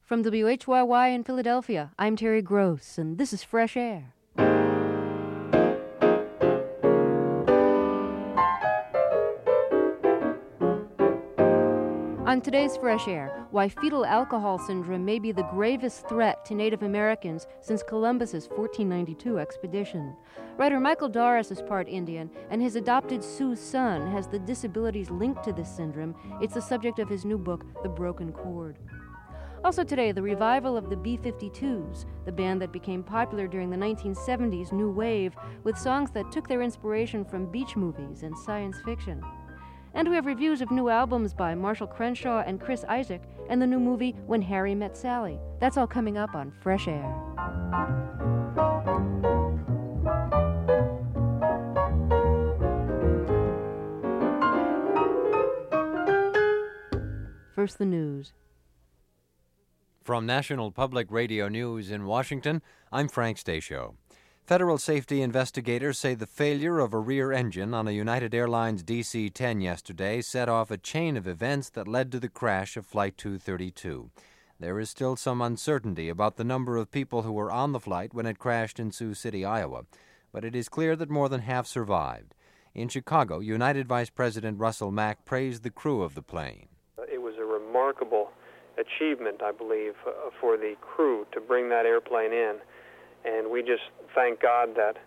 From WHYY in Philadelphia, I'm Terry Gross, and this is Fresh Air. On today's Fresh Air, why fetal alcohol syndrome may be the gravest threat to Native Americans since Columbus's 1492 expedition. Writer Michael Doris is part Indian, and his adopted Sioux son has the disabilities linked to this syndrome. It's the subject of his new book, The Broken Chord. Also today, the revival of the B-52s, the band that became popular during the 1970s new wave with songs that took their inspiration from beach movies and science fiction. And we have reviews of new albums by Marshall Crenshaw and Chris Isaak and the new movie When Harry Met Sally. That's all coming up on Fresh Air. First, the news. From National Public Radio News in Washington, I'm Frank Stasio. Federal safety investigators say the failure of a rear engine on a United Airlines DC-10 yesterday set off a chain of events that led to the crash of Flight 232. There is still some uncertainty about the number of people who were on the flight when it crashed in Sioux City, Iowa, but it is clear that more than half survived. In Chicago, United Vice President Russell Mack praised the crew of the plane. It was a remarkable achievement, I believe, for the crew to bring that airplane in. And we just thank God that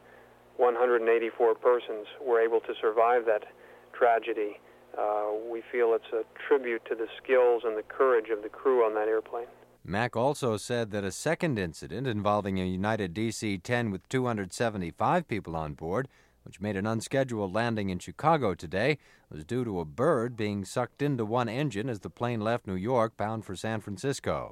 184 persons were able to survive that tragedy. We feel it's a tribute to the skills and the courage of the crew on that airplane. Mack also said that a second incident involving a United DC-10 with 275 people on board, which made an unscheduled landing in Chicago today, was due to a bird being sucked into one engine as the plane left New York bound for San Francisco.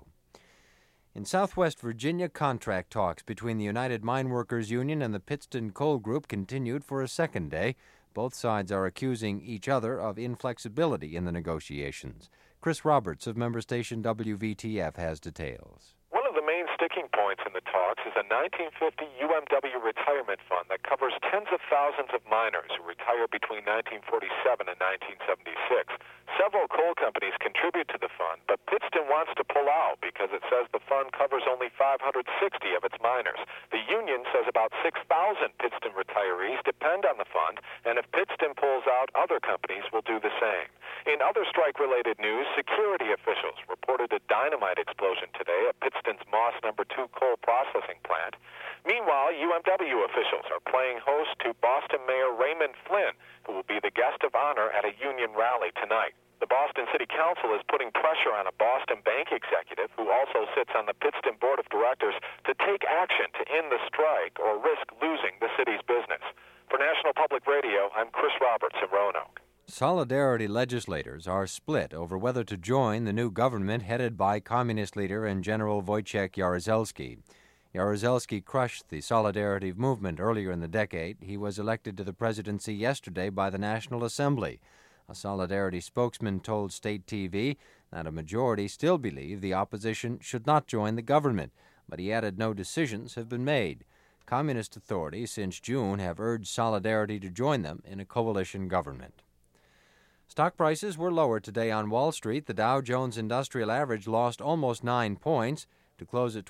In Southwest Virginia, contract talks between the United Mine Workers Union and the Pittston Coal Group continued for a second day. Both sides are accusing each other of inflexibility in the negotiations. Chris Roberts of member station WVTF has details. One of the main sticking points in the talks is a 1950 UMW retirement fund that covers tens of thousands of miners who retire between 1947 and 1976. Several coal companies contribute to the fund, but Pittston wants to pull out because it says the fund covers only 560 of its miners. The union says about 6,000 Pittston retirees depend on the fund, and if Pittston pulls out, other companies will do the same. In other strike-related news, security officials reported a dynamite explosion today at Pittston's Moss No. 2 coal processing plant. Meanwhile, UMW officials are playing host to Boston Mayor Raymond Flynn, who will be the guest of honor at a union rally tonight. The Boston City Council is putting pressure on a Boston bank executive who also sits on the Pittston Board of Directors to take action to end the strike or risk losing the city's business. For National Public Radio, I'm Chris Roberts in Roanoke. Solidarity legislators are split over whether to join the new government headed by communist leader and General Wojciech Jaruzelski. Jaruzelski crushed the Solidarity movement earlier in the decade. He was elected to the presidency yesterday by the National Assembly. A Solidarity spokesman told State TV that a majority still believe the opposition should not join the government, but he added no decisions have been made. Communist authorities since June have urged Solidarity to join them in a coalition government. Stock prices were lower today on Wall Street. The Dow Jones Industrial Average lost almost 9 points to close at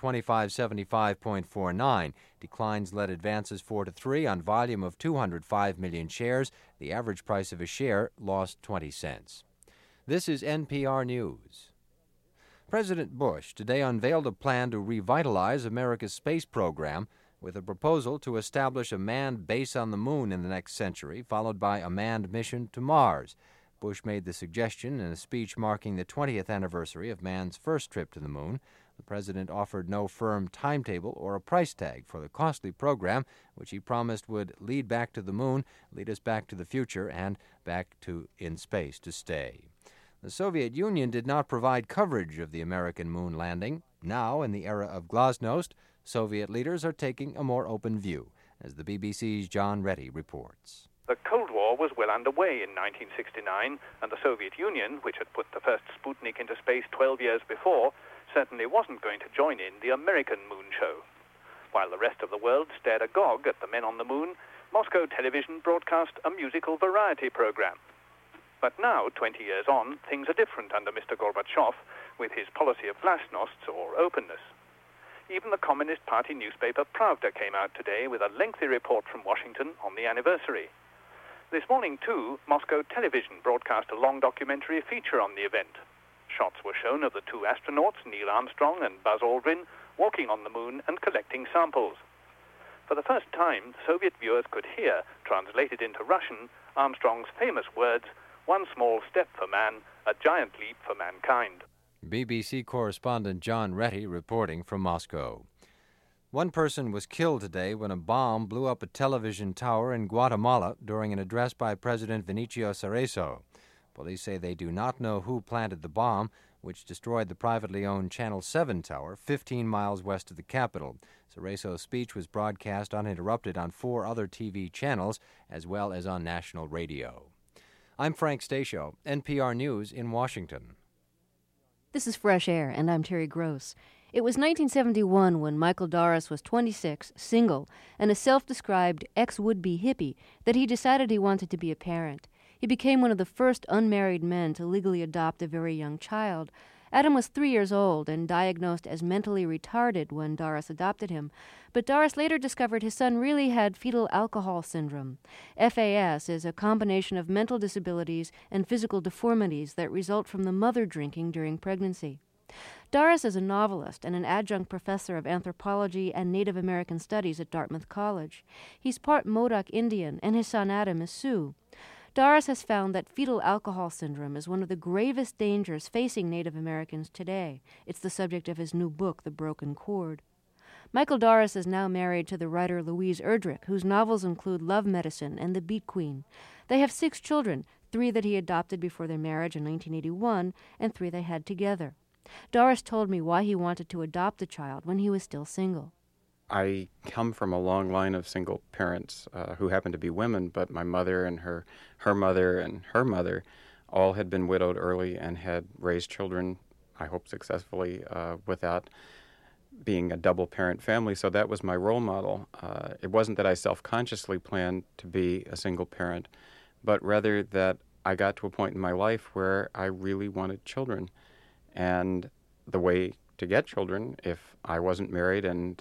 2575.49. Declines led advances 4-3 on volume of 205 million shares. The average price of a share lost 20 cents. This is NPR News. President Bush today unveiled a plan to revitalize America's space program with a proposal to establish a manned base on the moon in the next century, followed by a manned mission to Mars. Bush made the suggestion in a speech marking the 20th anniversary of man's first trip to the moon. The president offered no firm timetable or a price tag for the costly program, which he promised would lead back to the moon, lead us back to the future, and back to in space to stay. The Soviet Union did not provide coverage of the American moon landing. Now, in the era of glasnost, Soviet leaders are taking a more open view, as the BBC's John Reddy reports. The Cold War was well underway in 1969, and the Soviet Union, which had put the first Sputnik into space 12 years before, certainly wasn't going to join in the American moon show. While the rest of the world stared agog at the men on the moon, Moscow television broadcast a musical variety program. But now, 20 years on, things are different under Mr. Gorbachev, with his policy of glasnost or openness. Even the Communist Party newspaper Pravda came out today with a lengthy report from Washington on the anniversary. This morning, too, Moscow Television broadcast a long documentary feature on the event. Shots were shown of the two astronauts, Neil Armstrong and Buzz Aldrin, walking on the moon and collecting samples. For the first time, Soviet viewers could hear, translated into Russian, Armstrong's famous words, "One small step for man, a giant leap for mankind." BBC correspondent John Retty reporting from Moscow. One person was killed today when a bomb blew up a television tower in Guatemala during an address by President Vinicio Cerezo. Police say they do not know who planted the bomb, which destroyed the privately owned Channel 7 tower 15 miles west of the capital. Cerezo's speech was broadcast uninterrupted on 4 other TV channels, as well as on national radio. I'm Frank Stasio, NPR News in Washington. This is Fresh Air, and I'm Terry Gross. It was 1971 when Michael Doris was 26, single, and a self-described ex-would-be hippie that he decided he wanted to be a parent. He became one of the first unmarried men to legally adopt a very young child. Adam was 3 years old and diagnosed as mentally retarded when Doris adopted him, but Doris later discovered his son really had fetal alcohol syndrome. FAS is a combination of mental disabilities and physical deformities that result from the mother drinking during pregnancy. Doris is a novelist and an adjunct professor of anthropology and Native American studies at Dartmouth College. He's part Modoc Indian, and his son Adam is Sioux. Doris has found that fetal alcohol syndrome is one of the gravest dangers facing Native Americans today. It's the subject of his new book, The Broken Cord. Michael Doris is now married to the writer Louise Erdrich, whose novels include Love Medicine and The Beat Queen. They have 6 children, 3 that he adopted before their marriage in 1981, and 3 they had together. Doris told me why he wanted to adopt a child when he was still single. I come from a long line of single parents who happen to be women, but my mother and her mother and her mother all had been widowed early and had raised children, I hope successfully, without being a double-parent family, so that was my role model. It wasn't that I self-consciously planned to be a single parent, but rather that I got to a point in my life where I really wanted children. And the way to get children, if I wasn't married and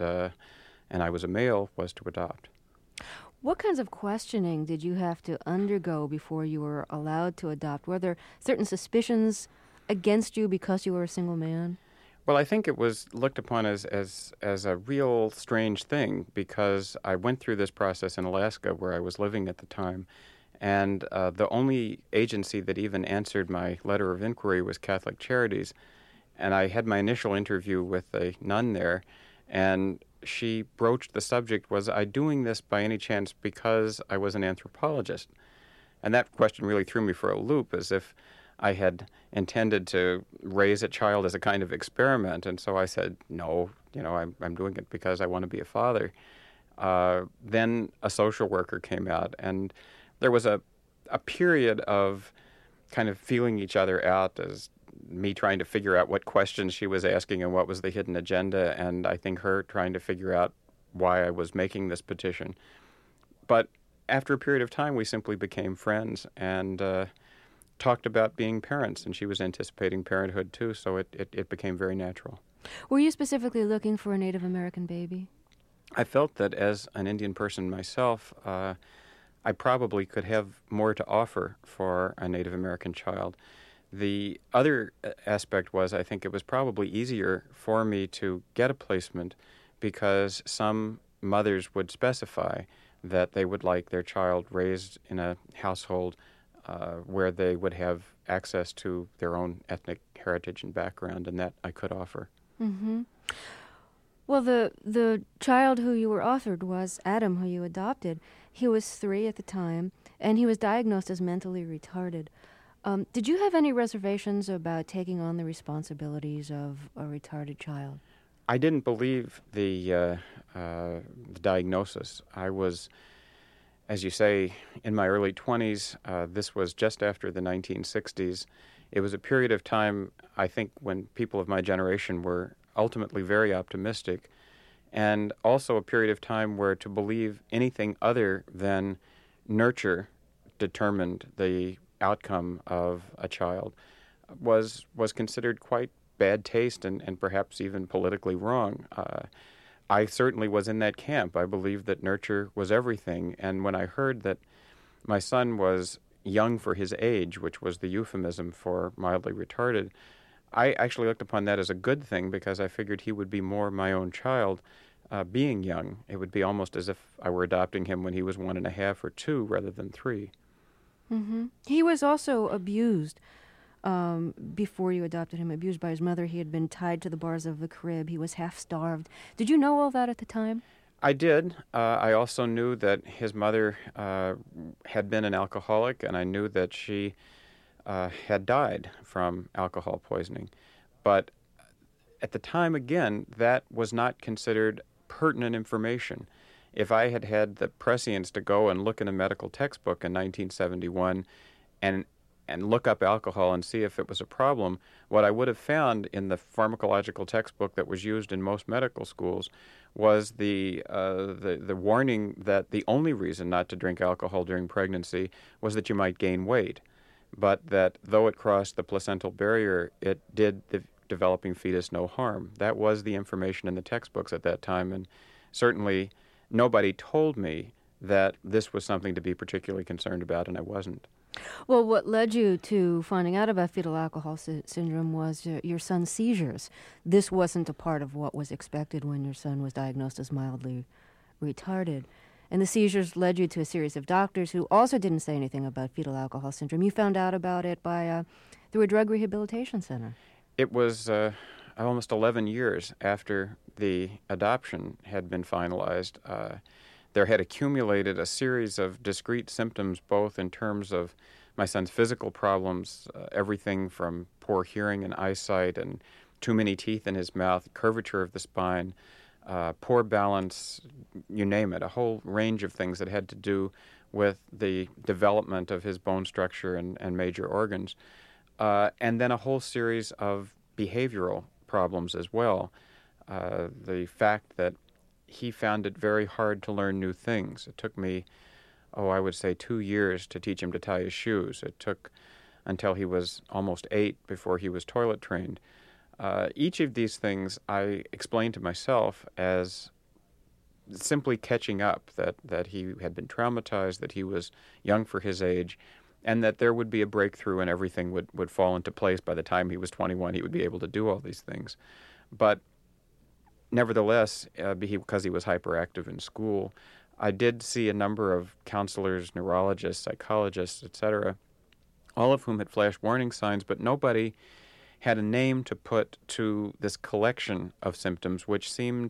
I was a male, was to adopt. What kinds of questioning did you have to undergo before you were allowed to adopt? Were there certain suspicions against you because you were a single man? Well, I think it was looked upon as a real strange thing because I went through this process in Alaska where I was living at the time, and the only agency that even answered my letter of inquiry was Catholic Charities. And I had my initial interview with a nun there, and she broached the subject, was I doing this by any chance because I was an anthropologist? And that question really threw me for a loop, as if I had intended to raise a child as a kind of experiment. And so I said, no, I'm doing it because I want to be a father. Then a social worker came out, and there was a period of kind of feeling each other out, as me trying to figure out what questions she was asking and what was the hidden agenda, and I think her trying to figure out why I was making this petition. But after a period of time, we simply became friends and talked about being parents, and she was anticipating parenthood too, so it became very natural. Were you specifically looking for a Native American baby? I felt that as an Indian person myself, I probably could have more to offer for a Native American child. The other aspect was I think it was probably easier for me to get a placement because some mothers would specify that they would like their child raised in a household where they would have access to their own ethnic heritage and background, and that I could offer. Mm-hmm. Well, the child who you were offered was Adam, who you adopted. He was 3 at the time, and he was diagnosed as mentally retarded. Did you have any reservations about taking on the responsibilities of a retarded child? I didn't believe the diagnosis. I was, as you say, in my early 20s. This was just after the 1960s. It was a period of time, I think, when people of my generation were ultimately very optimistic, and also a period of time where to believe anything other than nurture determined the outcome of a child was considered quite bad taste and perhaps even politically wrong. I certainly was in that camp. I believed that nurture was everything. And when I heard that my son was young for his age, which was the euphemism for mildly retarded, I actually looked upon that as a good thing because I figured he would be more my own child being young. It would be almost as if I were adopting him when he was 1.5 or 2 rather than 3. Mm-hmm. He was also abused before you adopted him, abused by his mother. He had been tied to the bars of the crib. He was half-starved. Did you know all that at the time? I did. I also knew that his mother had been an alcoholic, and I knew that she had died from alcohol poisoning. But at the time, again, that was not considered pertinent information. If I had had the prescience to go and look in a medical textbook in 1971 and look up alcohol and see if it was a problem, what I would have found in the pharmacological textbook that was used in most medical schools was the warning that the only reason not to drink alcohol during pregnancy was that you might gain weight, but that though it crossed the placental barrier, it did the developing fetus no harm. That was the information in the textbooks at that time, and certainly nobody told me that this was something to be particularly concerned about, and I wasn't. Well, what led you to finding out about fetal alcohol syndrome was your son's seizures. This wasn't a part of what was expected when your son was diagnosed as mildly retarded. And the seizures led you to a series of doctors who also didn't say anything about fetal alcohol syndrome. You found out about it through a drug rehabilitation center. It was almost 11 years after the adoption had been finalized. There had accumulated a series of discrete symptoms, both in terms of my son's physical problems, everything from poor hearing and eyesight and too many teeth in his mouth, curvature of the spine, poor balance, you name it, a whole range of things that had to do with the development of his bone structure and major organs. And then a whole series of behavioral problems as well. The fact that he found it very hard to learn new things. It took me, I would say 2 years to teach him to tie his shoes. It took until he was almost 8 before he was toilet trained. Each of these things I explained to myself as simply catching up, that he had been traumatized, that he was young for his age, and that there would be a breakthrough and everything would fall into place by the time he was 21. He would be able to do all these things. But nevertheless, because he was hyperactive in school, I did see a number of counselors, neurologists, psychologists, etc., all of whom had flash warning signs, but nobody had a name to put to this collection of symptoms, which seemed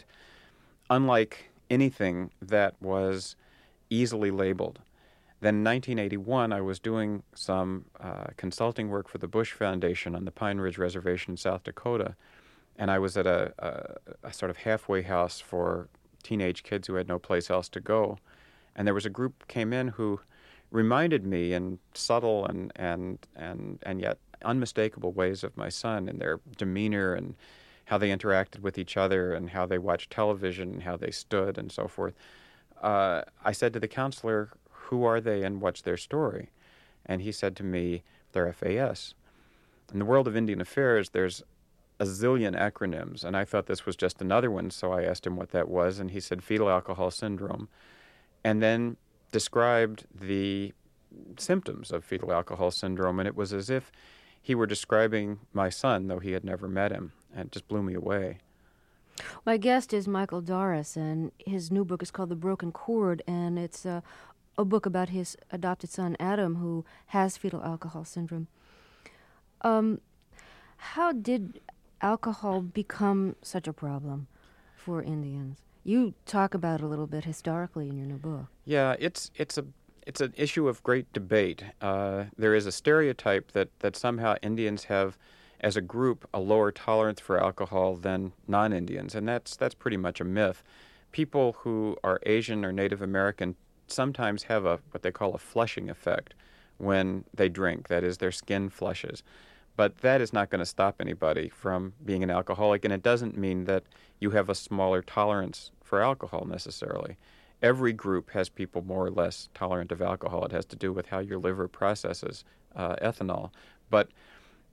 unlike anything that was easily labeled. Then in 1981, I was doing some consulting work for the Bush Foundation on the Pine Ridge Reservation in South Dakota, and I was at a sort of halfway house for teenage kids who had no place else to go. And there was a group came in who reminded me in subtle and yet unmistakable ways of my son, in their demeanor and how they interacted with each other and how they watched television and how they stood and so forth. I said to the counselor, "Who are they and what's their story?" And he said to me, "They're FAS." In the world of Indian affairs, there's a zillion acronyms, and I thought this was just another one, so I asked him what that was, and he said fetal alcohol syndrome, and then described the symptoms of fetal alcohol syndrome, and it was as if he were describing my son, though he had never met him, and it just blew me away. My guest is Michael Doris, and his new book is called The Broken Cord, and it's a book about his adopted son, Adam, who has fetal alcohol syndrome. How did alcohol become such a problem for Indians? You talk about it a little bit historically in your new book. Yeah, it's an issue of great debate. There is a stereotype that somehow Indians have, as a group, a lower tolerance for alcohol than non-Indians, and that's pretty much a myth. People who are Asian or Native American sometimes have what they call a flushing effect when they drink. That is, their skin flushes. But that is not going to stop anybody from being an alcoholic, and it doesn't mean that you have a smaller tolerance for alcohol necessarily. Every group has people more or less tolerant of alcohol. It has to do with how your liver processes ethanol. But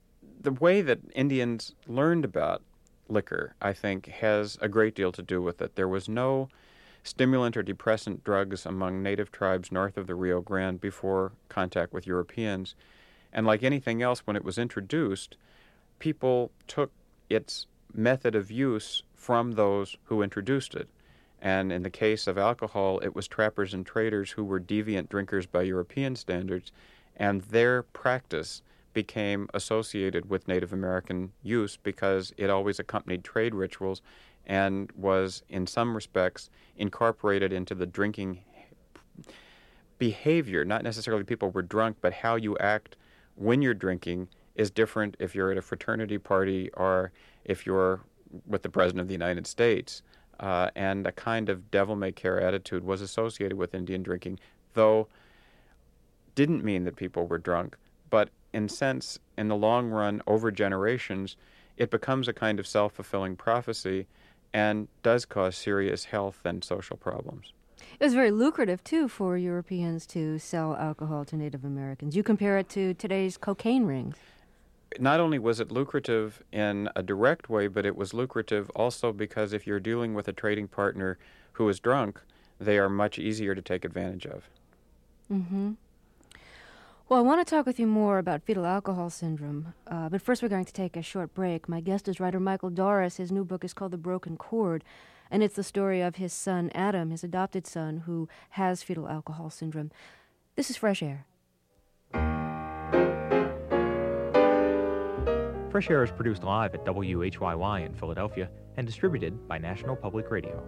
the way that Indians learned about liquor, I think, has a great deal to do with it. There was no stimulant or depressant drugs among native tribes north of the Rio Grande before contact with Europeans. And like anything else, when it was introduced, people took its method of use from those who introduced it. And in the case of alcohol, it was trappers and traders who were deviant drinkers by European standards, and their practice became associated with Native American use because it always accompanied trade rituals and was, in some respects, incorporated into the drinking behavior. Not necessarily people were drunk, but how you act when you're drinking is different if you're at a fraternity party or if you're with the President of the United States. And a kind of devil-may-care attitude was associated with Indian drinking, though didn't mean that people were drunk, but in sense, in the long run, over generations, it becomes a kind of self-fulfilling prophecy and does cause serious health and social problems. It was very lucrative, too, for Europeans to sell alcohol to Native Americans. You compare it to today's cocaine rings. Not only was it lucrative in a direct way, but it was lucrative also because if you're dealing with a trading partner who is drunk, they are much easier to take advantage of. Mm-hmm. Well, I want to talk with you more about fetal alcohol syndrome, but first we're going to take a short break. My guest is writer Michael Doris. His new book is called The Broken Cord, and it's the story of his son, Adam, his adopted son, who has fetal alcohol syndrome. This is Fresh Air. Fresh Air is produced live at WHYY in Philadelphia and distributed by National Public Radio.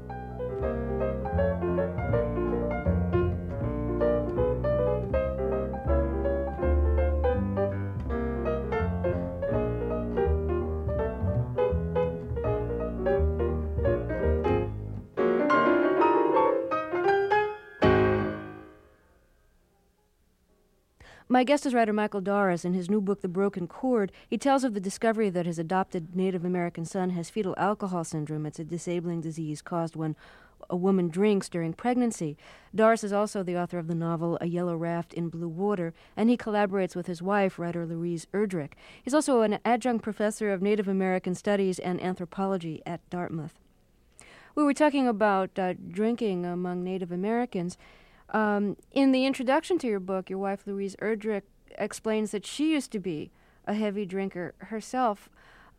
My guest is writer Michael Doris. In his new book, The Broken Cord, he tells of the discovery that his adopted Native American son has fetal alcohol syndrome. It's a disabling disease caused when a woman drinks during pregnancy. Doris is also the author of the novel A Yellow Raft in Blue Water, and he collaborates with his wife, writer Louise Erdrich. He's also an adjunct professor of Native American Studies and Anthropology at Dartmouth. We were talking about drinking among Native Americans. In the introduction to your book, your wife, Louise Erdrich, explains that she used to be a heavy drinker herself.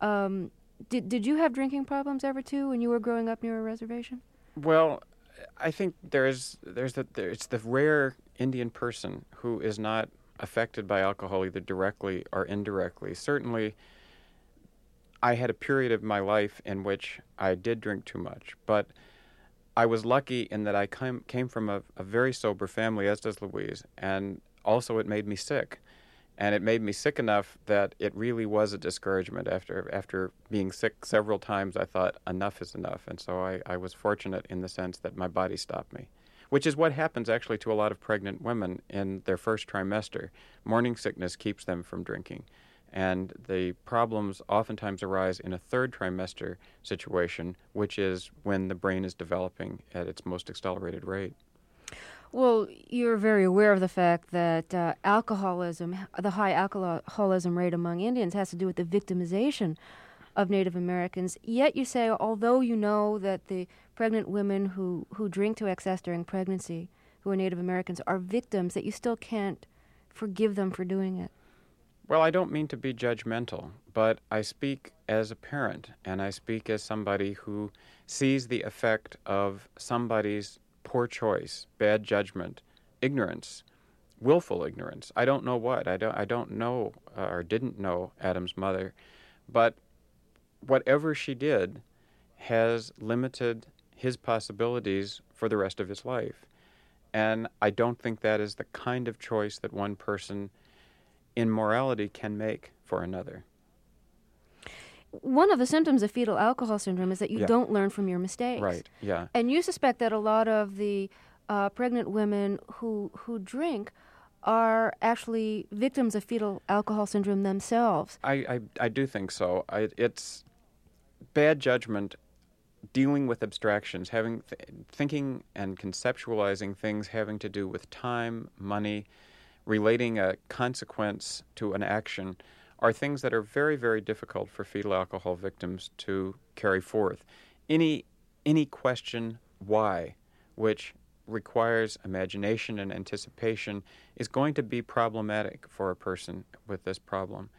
Did you have drinking problems ever, too, when you were growing up near a reservation? Well, I think it's the rare Indian person who is not affected by alcohol either directly or indirectly. Certainly, I had a period of my life in which I did drink too much, but I was lucky in that I came from a very sober family, as does Louise, and also it made me sick. And it made me sick enough that it really was a discouragement. After being sick several times, I thought enough is enough. And so I was fortunate in the sense that my body stopped me, which is what happens actually to a lot of pregnant women in their first trimester. Morning sickness keeps them from drinking. And the problems oftentimes arise in a third trimester situation, which is when the brain is developing at its most accelerated rate. Well, you're very aware of the fact that alcoholism, the high alcoholism rate among Indians, has to do with the victimization of Native Americans. Yet you say, although you know that the pregnant women who drink to excess during pregnancy, who are Native Americans, are victims, that you still can't forgive them for doing it. Well, I don't mean to be judgmental, but I speak as a parent, and I speak as somebody who sees the effect of somebody's poor choice, bad judgment, ignorance, willful ignorance. I don't know what. I don't know or didn't know Adam's mother, but whatever she did has limited his possibilities for the rest of his life. And I don't think that is the kind of choice that one person in morality can make for another. One of the symptoms of fetal alcohol syndrome is that you don't learn from your mistakes. Right, yeah. And you suspect that a lot of the pregnant women who drink are actually victims of fetal alcohol syndrome themselves. I do think so. It's bad judgment, dealing with abstractions, thinking and conceptualizing things having to do with time, money, relating a consequence to an action. are things that are very, very difficult for fetal alcohol victims to carry forth. Any question why, which requires imagination and anticipation, is going to be problematic for a person with this problem.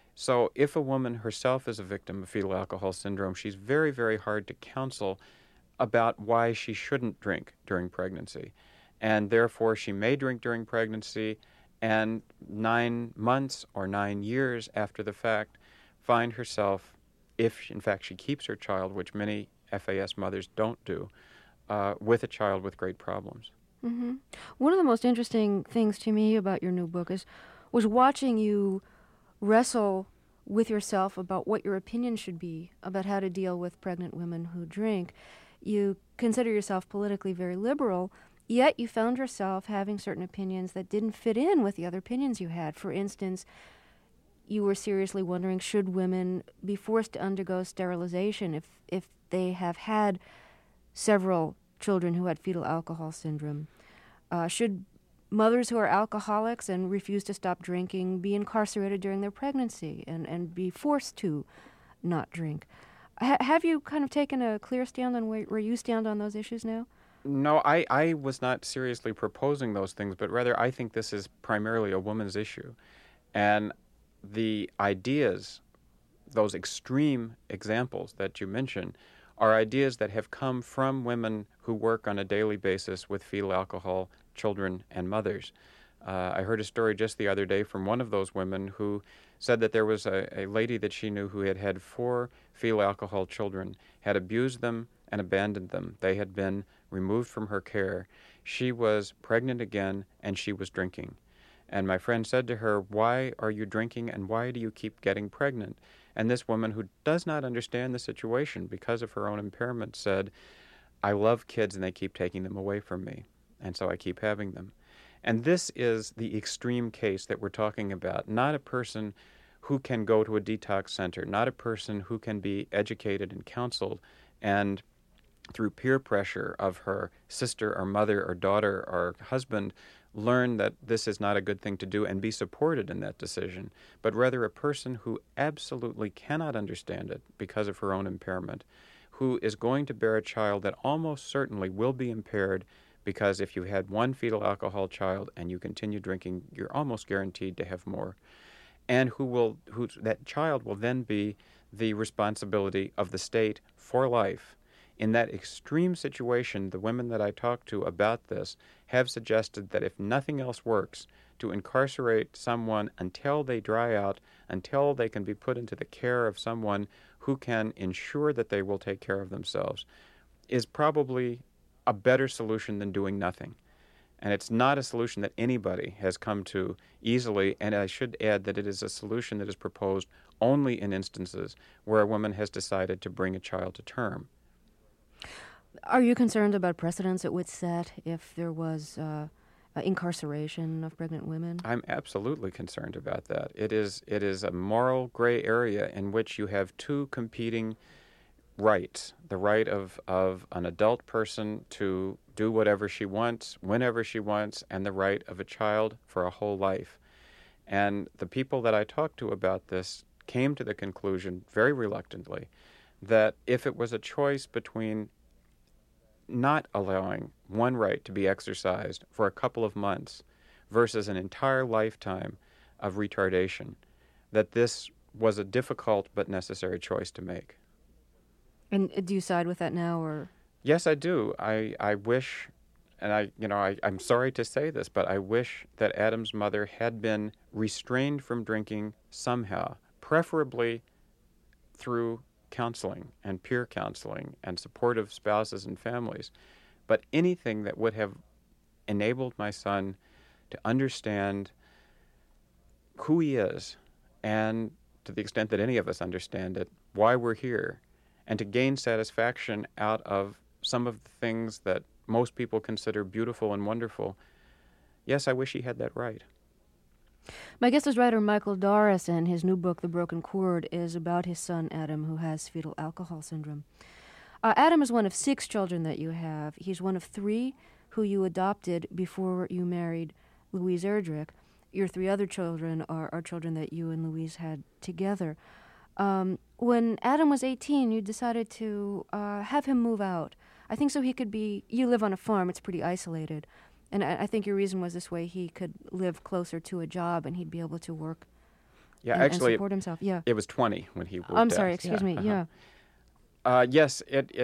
So if a woman herself is a victim of fetal alcohol syndrome, she's very, very hard to counsel about why she shouldn't drink during pregnancy. And therefore, she may drink during pregnancy and 9 months or 9 years after the fact find herself, if in fact she keeps her child, which many FAS mothers don't do, with a child with great problems. Mm-hmm. One of the most interesting things to me about your new book was watching you wrestle with yourself about what your opinion should be about how to deal with pregnant women who drink. You consider yourself politically very liberal, yet you found yourself having certain opinions that didn't fit in with the other opinions you had. For instance, you were seriously wondering, should women be forced to undergo sterilization if they have had several children who had fetal alcohol syndrome? Should mothers who are alcoholics and refuse to stop drinking be incarcerated during their pregnancy and be forced to not drink? Have you kind of taken a clear stand on where you stand on those issues now? No, I was not seriously proposing those things, but rather I think this is primarily a woman's issue. And the ideas, those extreme examples that you mentioned, are ideas that have come from women who work on a daily basis with fetal alcohol children and mothers. I heard a story just the other day from one of those women who said that there was a lady that she knew who had had 4 fetal alcohol children, had abused them and abandoned them. They had been removed from her care. She was pregnant again, and she was drinking. And my friend said to her, "Why are you drinking, and why do you keep getting pregnant?" And this woman, who does not understand the situation because of her own impairment, said, "I love kids, and they keep taking them away from me, and so I keep having them." And this is the extreme case that we're talking about, not a person who can go to a detox center, not a person who can be educated and counseled and through peer pressure of her sister or mother or daughter or husband learn that this is not a good thing to do and be supported in that decision, but rather a person who absolutely cannot understand it because of her own impairment, who is going to bear a child that almost certainly will be impaired, because if you had one fetal alcohol child and you continue drinking, you're almost guaranteed to have more, and who that child will then be the responsibility of the state for life. In that extreme situation, the women that I talked to about this have suggested that if nothing else works, to incarcerate someone until they dry out, until they can be put into the care of someone who can ensure that they will take care of themselves, is probably a better solution than doing nothing. And it's not a solution that anybody has come to easily, and I should add that it is a solution that is proposed only in instances where a woman has decided to bring a child to term. Are you concerned about precedents it would set if there was incarceration of pregnant women? I'm absolutely concerned about that. It is a moral gray area in which you have two competing rights: the right of an adult person to do whatever she wants, whenever she wants, and the right of a child for a whole life. And the people that I talked to about this came to the conclusion, very reluctantly, that if it was a choice between not allowing one right to be exercised for a couple of months versus an entire lifetime of retardation, that this was a difficult but necessary choice to make. And do you side with that now, or? Yes, I do. I wish, and I'm sorry to say this, but I wish that Adam's mother had been restrained from drinking somehow, preferably through counseling and peer counseling and supportive spouses and families, but anything that would have enabled my son to understand who he is, and to the extent that any of us understand it, why we're here, and to gain satisfaction out of some of the things that most people consider beautiful and wonderful. Yes, I wish he had that right. My guest is writer Michael Doris, and his new book, The Broken Cord, is about his son Adam, who has fetal alcohol syndrome. Adam is one of 6 children that you have. He's one of 3 who you adopted before you married Louise Erdrich. your 3 other children are children that you and Louise had together. When Adam was 18, you decided to have him move out. I think so he could be, you live on a farm, it's pretty isolated. And I think your reason was this way he could live closer to a job and he'd be able to work and support himself. Yeah. It was 20 when he moved out. I'm sorry, excuse me, yeah. Yes,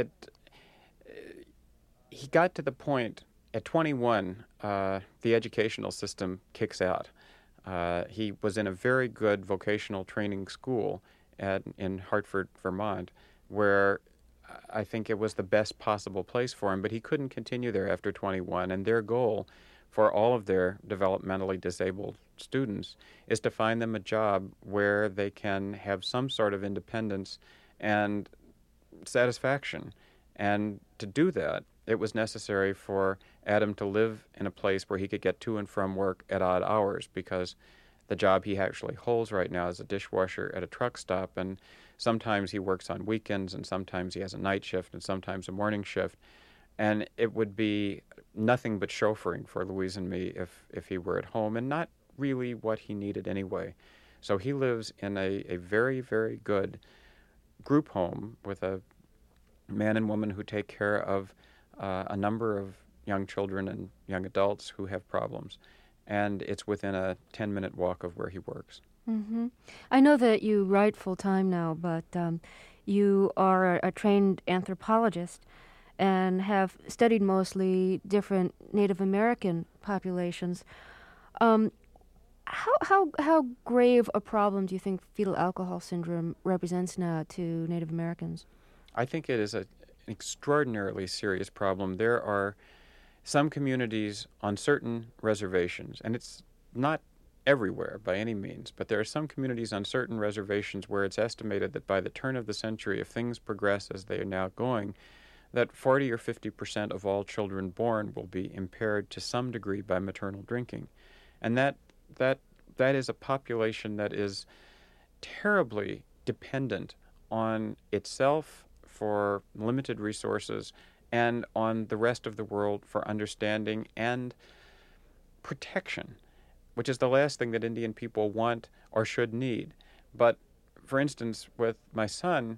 he got to the point, at 21, the educational system kicks out. He was in a very good vocational training school in Hartford, Vermont, where I think it was the best possible place for him, but he couldn't continue there after 21. And their goal for all of their developmentally disabled students is to find them a job where they can have some sort of independence and satisfaction. And to do that, it was necessary for Adam to live in a place where he could get to and from work at odd hours, because the job he actually holds right now is a dishwasher at a truck stop, and sometimes he works on weekends, and sometimes he has a night shift, and sometimes a morning shift. And it would be nothing but chauffeuring for Louise and me if he were at home, and not really what he needed anyway. So he lives in a very, very good group home with a man and woman who take care of a number of young children and young adults who have problems. And it's within a 10-minute walk of where he works. Mm-hmm. I know that you write full-time now, but you are a trained anthropologist and have studied mostly different Native American populations. How grave a problem do you think fetal alcohol syndrome represents now to Native Americans? I think it is an extraordinarily serious problem. There are some communities on certain reservations, and it's not everywhere by any means, but there are some communities on certain reservations where it's estimated that by the turn of the century, if things progress as they are now going, that 40 or 50% of all children born will be impaired to some degree by maternal drinking. And that is a population that is terribly dependent on itself for limited resources and on the rest of the world for understanding and protection, which is the last thing that Indian people want or should need. But, for instance, with my son,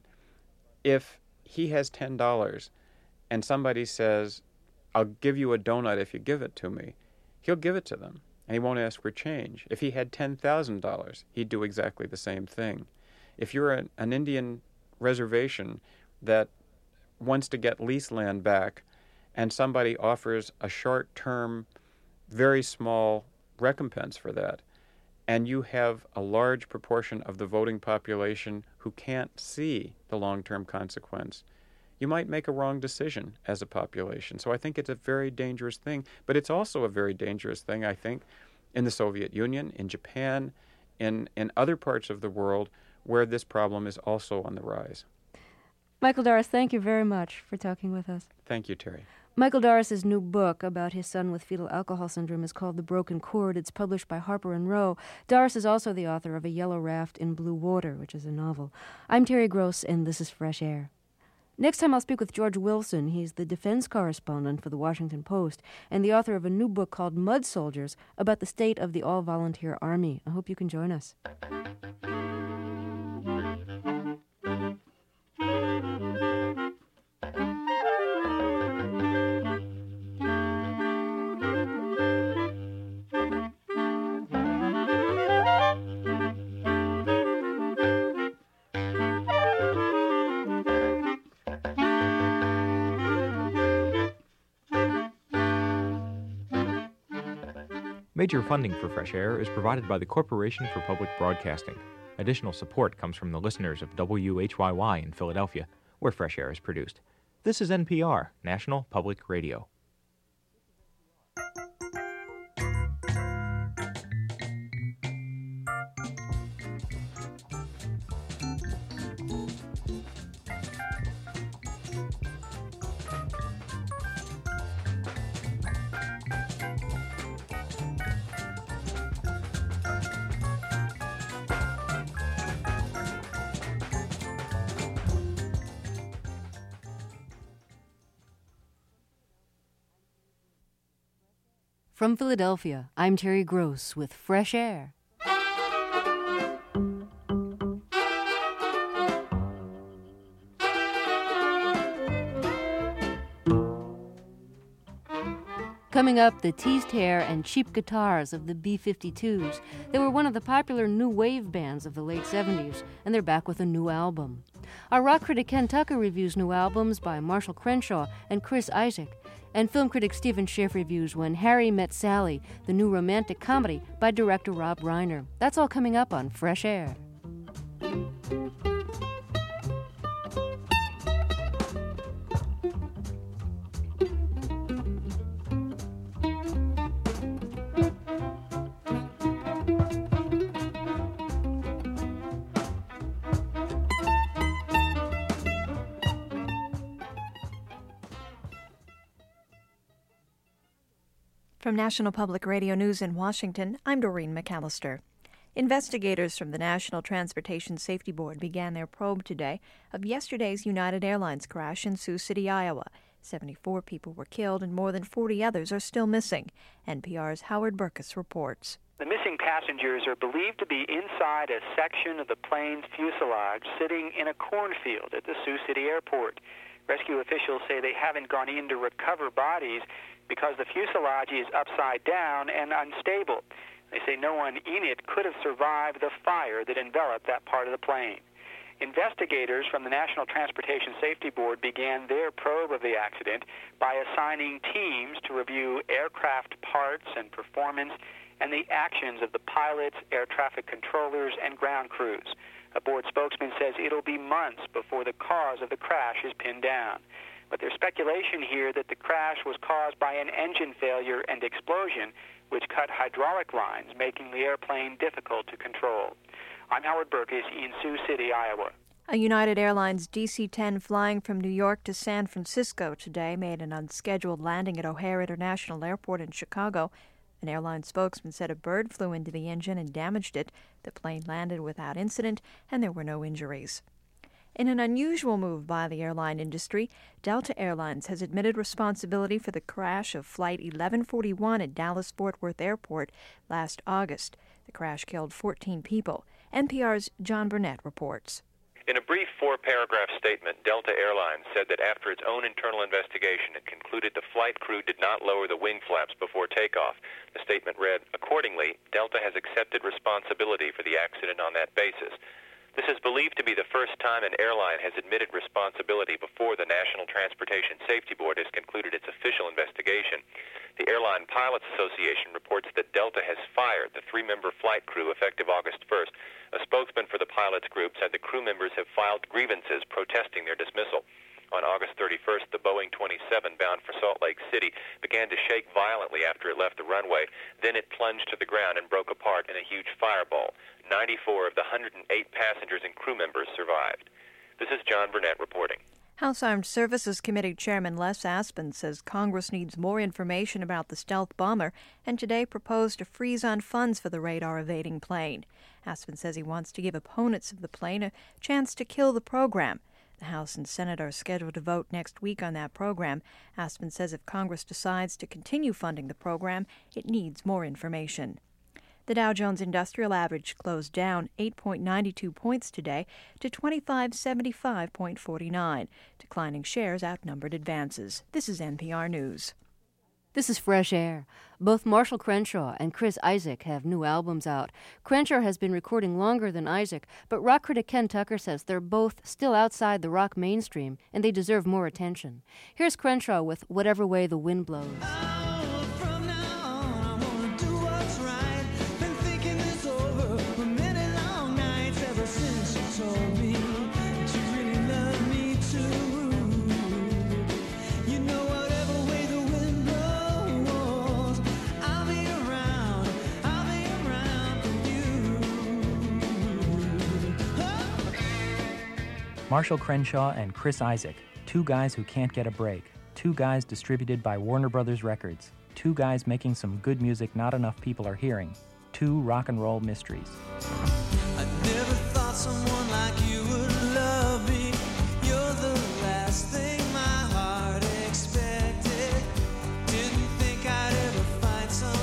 if he has $10 and somebody says, "I'll give you a donut if you give it to me," he'll give it to them, and he won't ask for change. If he had $10,000, he'd do exactly the same thing. If you're an Indian reservation that wants to get lease land back and somebody offers a short-term, very small recompense for that, and you have a large proportion of the voting population who can't see the long-term consequence, you might make a wrong decision as a population. So I think it's a very dangerous thing, but it's also a very dangerous thing, I think, in the Soviet Union, in Japan, in other parts of the world where this problem is also on the rise. Michael Doris, thank you very much for talking with us. Thank you, Terry. Michael Doris's new book about his son with fetal alcohol syndrome is called The Broken Cord. It's published by Harper & Row. Doris is also the author of A Yellow Raft in Blue Water, which is a novel. I'm Terry Gross, and this is Fresh Air. Next time I'll speak with George Wilson. He's the defense correspondent for the Washington Post and the author of a new book called Mud Soldiers about the state of the all-volunteer army. I hope you can join us. Major funding for Fresh Air is provided by the Corporation for Public Broadcasting. Additional support comes from the listeners of WHYY in Philadelphia, where Fresh Air is produced. This is NPR, National Public Radio. From Philadelphia, I'm Terry Gross with Fresh Air. Coming up, the teased hair and cheap guitars of the B-52s. They were one of the popular new wave bands of the late 70s, and they're back with a new album. Our rock critic Ken Tucker reviews new albums by Marshall Crenshaw and Chris Isaak. And film critic Stephen Schiff reviews When Harry Met Sally, the new romantic comedy by director Rob Reiner. That's all coming up on Fresh Air. From National Public Radio News in Washington, I'm Doreen McAllister. Investigators from the National Transportation Safety Board began their probe today of yesterday's United Airlines crash in Sioux City, Iowa. 74 people were killed and more than 40 others are still missing. NPR's Howard Burkus reports. The missing passengers are believed to be inside a section of the plane's fuselage sitting in a cornfield at the Sioux City airport. Rescue officials say they haven't gone in to recover bodies because the fuselage is upside down and unstable. They say no one in it could have survived the fire that enveloped that part of the plane. Investigators from the National Transportation Safety Board began their probe of the accident by assigning teams to review aircraft parts and performance and the actions of the pilots, air traffic controllers, and ground crews. A board spokesman says it'll be months before the cause of the crash is pinned down. But there's speculation here that the crash was caused by an engine failure and explosion, which cut hydraulic lines, making the airplane difficult to control. I'm Howard Burkus in Sioux City, Iowa. A United Airlines DC-10 flying from New York to San Francisco today made an unscheduled landing at O'Hare International Airport in Chicago. An airline spokesman said a bird flew into the engine and damaged it. The plane landed without incident, and there were no injuries. In an unusual move by the airline industry, Delta Airlines has admitted responsibility for the crash of Flight 1141 at Dallas-Fort Worth Airport last August. The crash killed 14 people. NPR's John Burnett reports. In a brief 4-paragraph statement, Delta Airlines said that after its own internal investigation, it concluded the flight crew did not lower the wing flaps before takeoff. The statement read, "Accordingly, Delta has accepted responsibility for the accident on that basis." This is believed to be the first time an airline has admitted responsibility before the National Transportation Safety Board has concluded its official investigation. The Airline Pilots Association reports that Delta has fired the 3-member flight crew effective August 1st. A spokesman for the pilots group said the crew members have filed grievances protesting their dismissal. On August 31st, the Boeing 27 bound for Salt Lake City began to shake violently after it left the runway. Then it plunged to the ground and broke apart in a huge fireball. 94 of the 108 passengers and crew members survived. This is John Burnett reporting. House Armed Services Committee Chairman Les Aspin says Congress needs more information about the stealth bomber and today proposed a freeze on funds for the radar-evading plane. Aspin says he wants to give opponents of the plane a chance to kill the program. The House and Senate are scheduled to vote next week on that program. Aspin says if Congress decides to continue funding the program, it needs more information. The Dow Jones Industrial Average closed down 8.92 points today to 2575.49. Declining shares outnumbered advances. This is NPR News. This is Fresh Air. Both Marshall Crenshaw and Chris Isaak have new albums out. Crenshaw has been recording longer than Isaak, but rock critic Ken Tucker says they're both still outside the rock mainstream and they deserve more attention. Here's Crenshaw with Whatever Way the Wind Blows. Marshall Crenshaw and Chris Isaak, two guys who can't get a break, two guys distributed by Warner Brothers Records, two guys making some good music not enough people are hearing, two rock and roll mysteries. I never thought someone like you would love me. You're the last thing my heart expected. Didn't think I'd ever find someone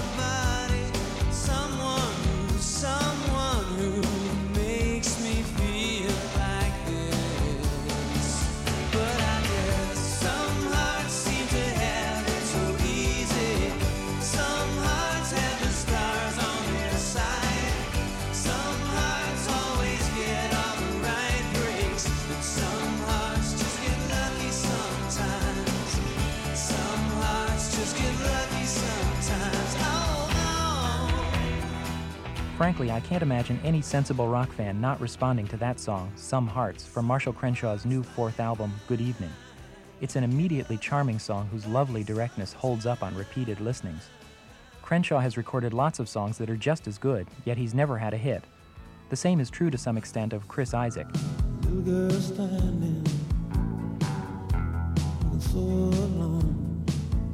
frankly, I can't imagine any sensible rock fan not responding to that song, Some Hearts, from Marshall Crenshaw's new fourth album, Good Evening. It's an immediately charming song whose lovely directness holds up on repeated listenings. Crenshaw has recorded lots of songs that are just as good, yet he's never had a hit. The same is true to some extent of Chris Isaak. Little girl standing, looking so alone.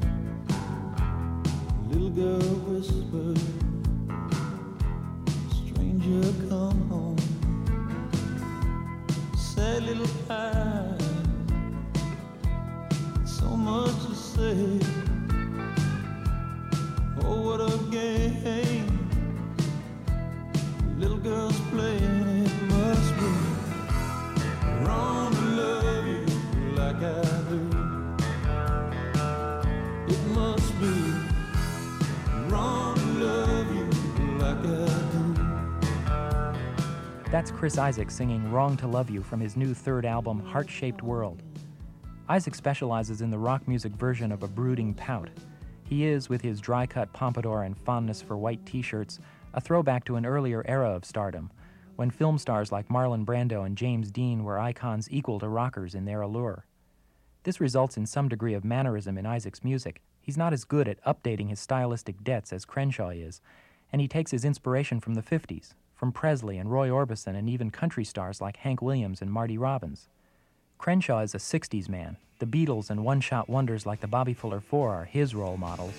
Little girl whispered, stranger come home. Sad little eyes, so much to say. Oh, what a game little girls playing. It must be wrong to love you like I do. It must be wrong to love you like I do. That's Chris Isaak singing Wrong to Love You from his new third album, Heart-Shaped World. Isaak specializes in the rock music version of a brooding pout. He is, with his dry-cut pompadour and fondness for white t-shirts, a throwback to an earlier era of stardom, when film stars like Marlon Brando and James Dean were icons equal to rockers in their allure. This results in some degree of mannerism in Isaac's music. He's not as good at updating his stylistic debts as Crenshaw is, and he takes his inspiration from the 50s, from Presley and Roy Orbison and even country stars like Hank Williams and Marty Robbins. Crenshaw is a 60s man. The Beatles and one-shot wonders like the Bobby Fuller Four are his role models.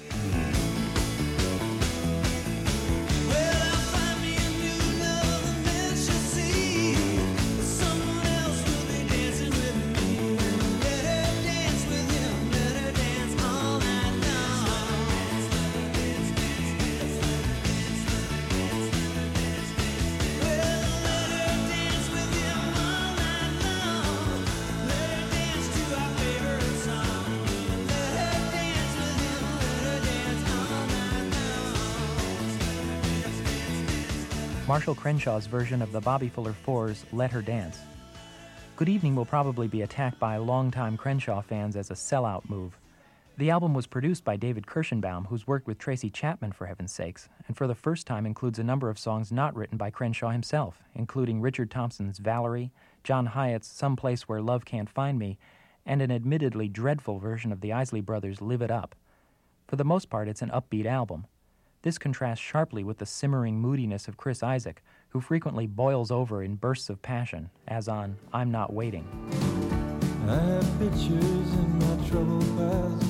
Marshall Crenshaw's version of the Bobby Fuller Four's Let Her Dance. Good Evening will probably be attacked by longtime Crenshaw fans as a sellout move. The album was produced by David Kirschenbaum, who's worked with Tracy Chapman for heaven's sakes, and for the first time includes a number of songs not written by Crenshaw himself, including Richard Thompson's Valerie, John Hyatt's Some Place Where Love Can't Find Me, and an admittedly dreadful version of the Isley Brothers' Live It Up. For the most part, it's an upbeat album. This contrasts sharply with the simmering moodiness of Chris Isaak, who frequently boils over in bursts of passion, as on I'm Not Waiting. I have pictures in my troubled past,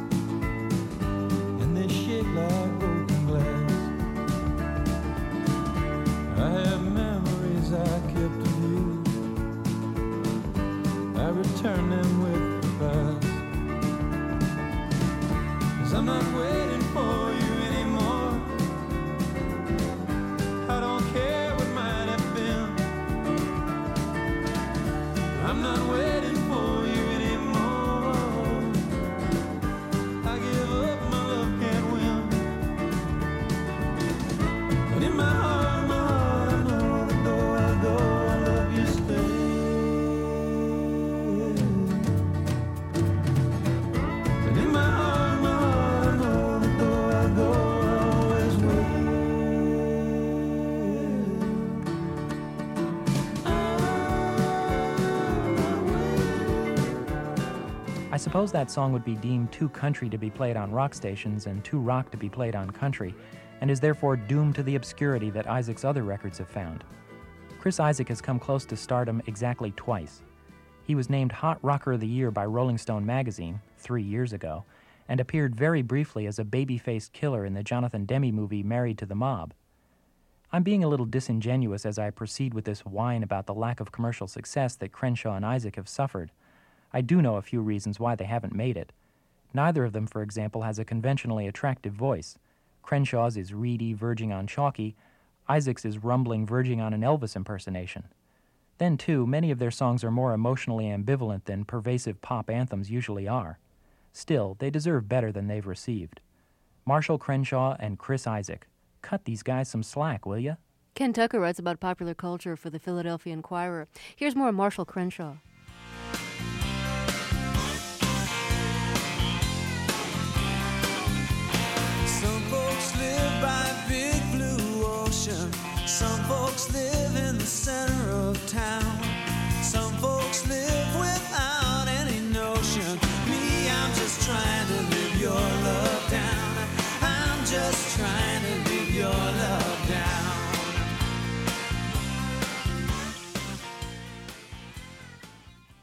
and they shake like broken glass. I have memories I kept of you. I return them with the past. 'Cause I'm not waiting for you. I'm not waiting for you anymore. I give up, my love can't win. But in my heart, I know that though I go, I love you stay. But in my heart, I know that though I go, I always wait. I suppose that song would be deemed too country to be played on rock stations and too rock to be played on country, and is therefore doomed to the obscurity that Isaac's other records have found. Chris Isaak has come close to stardom exactly twice. He was named Hot Rocker of the Year by Rolling Stone magazine 3 years ago, and appeared very briefly as a baby-faced killer in the Jonathan Demme movie Married to the Mob. I'm being a little disingenuous as I proceed with this whine about the lack of commercial success that Crenshaw and Isaak have suffered. I do know a few reasons why they haven't made it. Neither of them, for example, has a conventionally attractive voice. Crenshaw's is reedy, verging on chalky. Isaac's is rumbling, verging on an Elvis impersonation. Then, too, many of their songs are more emotionally ambivalent than pervasive pop anthems usually are. Still, they deserve better than they've received. Marshall Crenshaw and Chris Isaak. Cut these guys some slack, will ya? Ken Tucker writes about popular culture for the Philadelphia Inquirer. Here's more Marshall Crenshaw. Some folks live by a big blue ocean.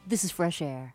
This is Fresh Air.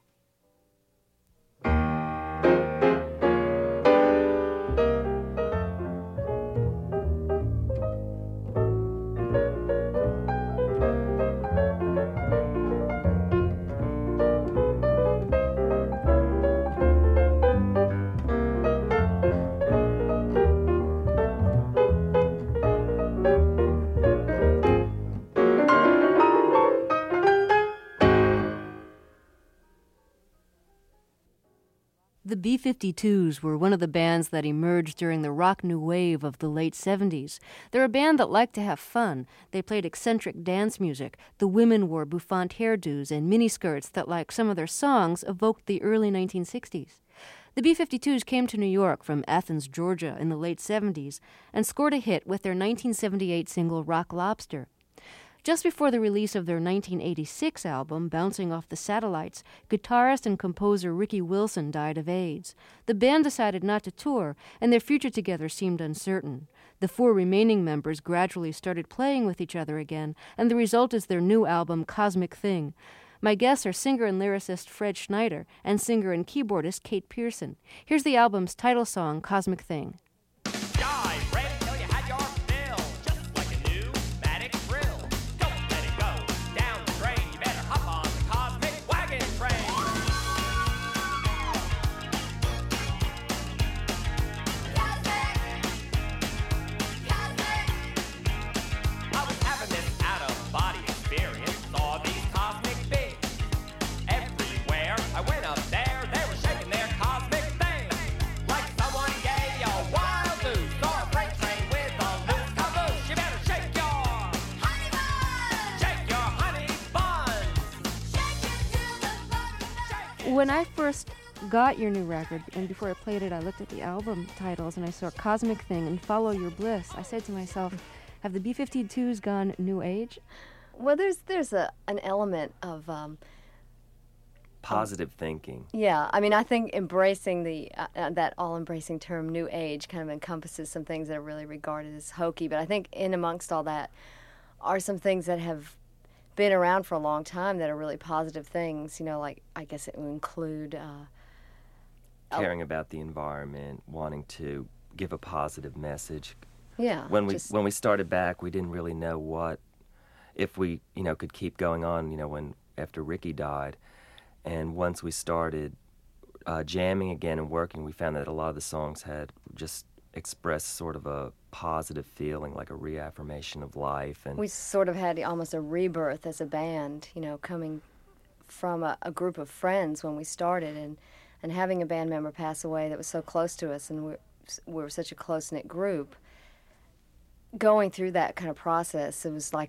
The B-52s were one of the bands that emerged during the rock new wave of the late 70s. They're a band that liked to have fun. They played eccentric dance music. The women wore bouffant hairdos and miniskirts that, like some of their songs, evoked the early 1960s. The B-52s came to New York from Athens, Georgia in the late 70s and scored a hit with their 1978 single Rock Lobster. Just before the release of their 1986 album, Bouncing Off the Satellites, guitarist and composer Ricky Wilson died of AIDS. The band decided not to tour, and their future together seemed uncertain. The four remaining members gradually started playing with each other again, and the result is their new album, Cosmic Thing. My guests are singer and lyricist Fred Schneider and singer and keyboardist Kate Pearson. Here's the album's title song, Cosmic Thing. When I first got your new record, and before I played it, I looked at the album titles and I saw Cosmic Thing and Follow Your Bliss. I said to myself, have the B-52s gone new age? Well, there's an element of positive thinking. Yeah, I mean, I think embracing that all-embracing term new age kind of encompasses some things that are really regarded as hokey, but I think in amongst all that are some things that have been around for a long time that are really positive things, you know, like I guess it would include caring about the environment, wanting to give a positive message. Yeah. When we started back, we didn't really know if we, could keep going on, after Ricky died. And once we started jamming again and working, we found that a lot of the songs had just expressed sort of a positive feeling, like a reaffirmation of life. And we sort of had almost a rebirth as a band, coming from a group of friends when we started, and having a band member pass away that was so close to us, and we were such a close-knit group. Going through that kind of process, it was like,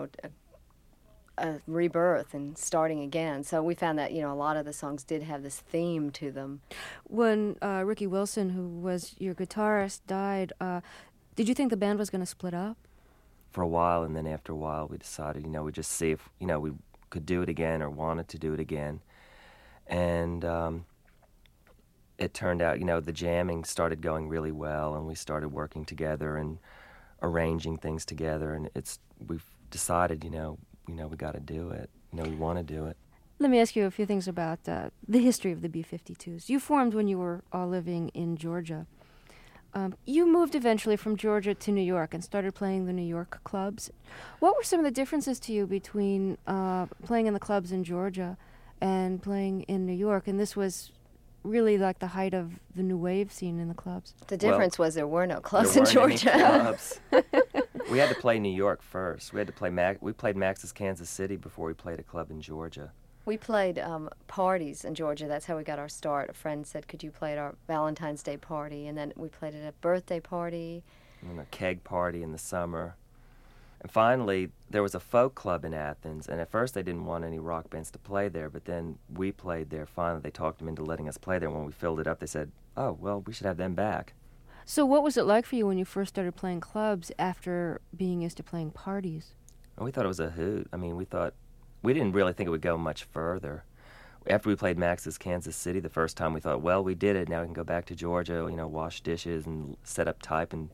a rebirth and starting again. So we found that, a lot of the songs did have this theme to them. When Ricky Wilson, who was your guitarist, died, did you think the band was going to split up? For a while, and then after a while, we decided, we'd just see if, we could do it again or wanted to do it again. And it turned out, the jamming started going really well, and we started working together and arranging things together, and we've decided, we got to do it. We want to do it. Let me ask you a few things about the history of the B-52s. You formed when you were all living in Georgia. You moved eventually from Georgia to New York and started playing the New York clubs. What were some of the differences to you between playing in the clubs in Georgia and playing in New York? And this was really like the height of the new wave scene in the clubs. The difference was there were no clubs in Georgia. Clubs. We had to play New York first. We had to play we played Max's Kansas City before we played a club in Georgia. We played parties in Georgia. That's how we got our start. A friend said, could you play at our Valentine's Day party? And then we played at a birthday party. And a keg party in the summer. And finally, there was a folk club in Athens, and at first they didn't want any rock bands to play there, but then we played there. Finally, they talked them into letting us play there. When we filled it up, they said, oh, well, we should have them back. So what was it like for you when you first started playing clubs after being used to playing parties? Well, we thought it was a hoot. I mean, we didn't really think it would go much further. After we played Max's Kansas City the first time, we thought, well, we did it. Now we can go back to Georgia, wash dishes and set up type and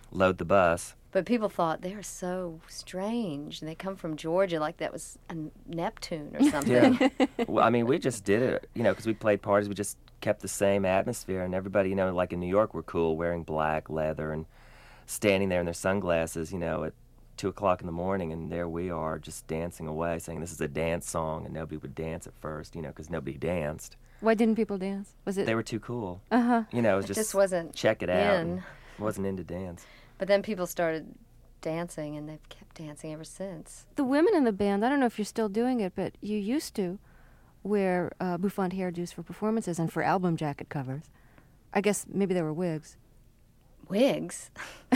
load the bus. But people thought they're so strange, and they come from Georgia like that was a Neptune or something. Yeah. Well, I mean, we just did it, because we played parties. We just kept the same atmosphere, and everybody, like in New York, were cool, wearing black leather and standing there in their sunglasses, at 2 o'clock in the morning, and there we are just dancing away, saying this is a dance song, and nobody would dance at first, because nobody danced. Why didn't people dance? Was it? They were too cool. Uh-huh. It was just wasn't check it out. in. Wasn't into dance. But then people started dancing, and they've kept dancing ever since. The women in the band, I don't know if you're still doing it, but you used to wear bouffant hairdos for performances and for album jacket covers. I guess maybe they were wigs. Wigs?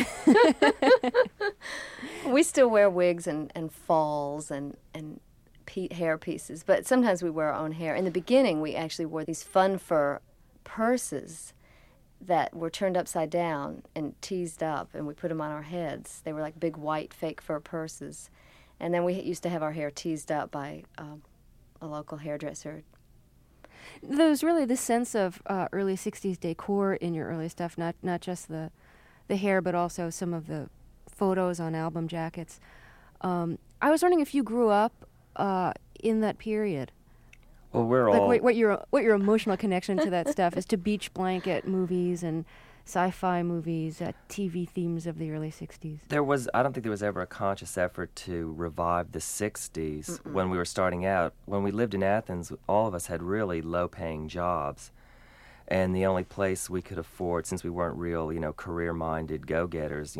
We still wear wigs and falls and hair pieces, but sometimes we wear our own hair. In the beginning, we actually wore these fun fur purses that were turned upside down and teased up, and we put them on our heads. They were like big white fake fur purses. And then we used to have our hair teased up by a local hairdresser. There was really this sense of early 60s decor in your early stuff, not just the hair, but also some of the photos on album jackets. I was wondering if you grew up in that period. Well, we're all... What your emotional connection to that stuff is, to beach blanket movies and sci-fi movies, TV themes of the early 60s. I don't think there was ever a conscious effort to revive the 60s when we were starting out. When we lived in Athens, all of us had really low-paying jobs. And the only place we could afford, since we weren't real, career-minded go-getters,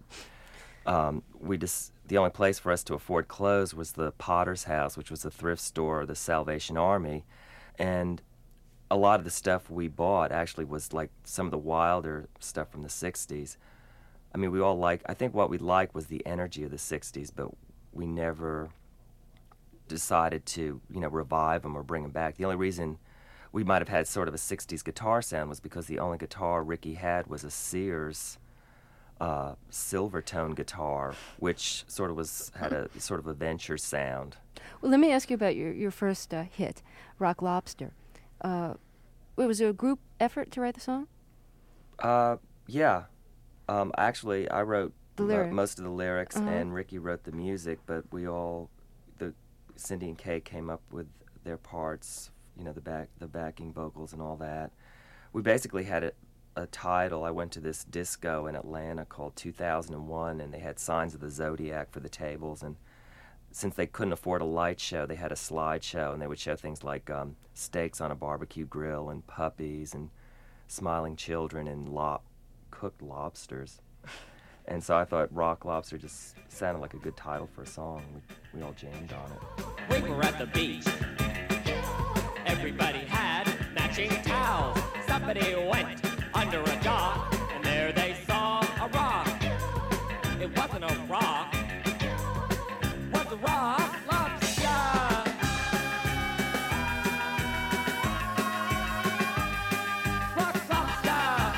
the only place for us to afford clothes was the Potter's House, which was the thrift store of the Salvation Army. And a lot of the stuff we bought actually was like some of the wilder stuff from the 60s. I mean, I think what we liked was the energy of the 60s, but we never decided to, revive them or bring them back. The only reason we might have had sort of a 60s guitar sound was because the only guitar Ricky had was a Sears Silvertone guitar, which had a sort of a venture sound. Well, let me ask you about your first hit, Rock Lobster. Was it a group effort to write the song? Yeah. Actually, I wrote most of the lyrics, Uh-huh. and Ricky wrote the music, but Cindy and Kay came up with their parts, the backing vocals and all that. We basically had a title. I went to this disco in Atlanta called 2001, and they had Signs of the Zodiac for the tables, and since they couldn't afford a light show, they had a slideshow, and they would show things like steaks on a barbecue grill and puppies and smiling children and cooked lobsters. And so I thought Rock Lobster just sounded like a good title for a song. We all jammed on it. We were at the beach. Everybody had matching towels. Somebody went under a dock, and there they saw a rock. It wasn't a rock. It was a rock lobster. Rock lobster.